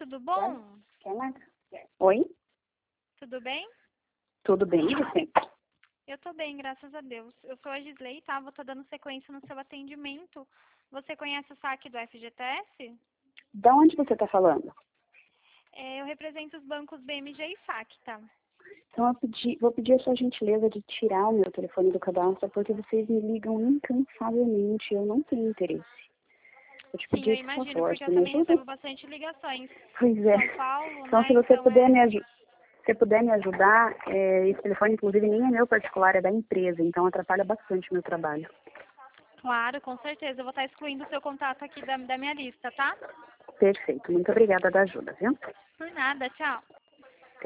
tudo bom? Oi? Tudo bem? Tudo bem, e você? Eu tô bem, graças a Deus. Eu sou a Gisley, tá? Vou estar dando sequência no seu atendimento. Você conhece o saque do FGTS? Da onde você está falando? Eu represento os bancos BMG e FAC, tá? Então vou pedir a sua gentileza de tirar o meu telefone do cadastro, porque vocês me ligam incansavelmente e eu não tenho interesse. Vou te Sim, eu pedir, por imagino, favor, porque eu você me também ajuda? recebo bastante ligações. Pois é. São Paulo, Então, né? se você Então puder me ajudar, esse telefone, inclusive, nem é meu particular, é da empresa, então atrapalha bastante o meu trabalho. Claro, com certeza. Eu vou estar excluindo o seu contato aqui da minha lista, tá? Perfeito. Muito obrigada da ajuda, viu? Por nada, tchau.